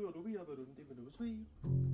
skriver du, vi har været inde, det med noget svig.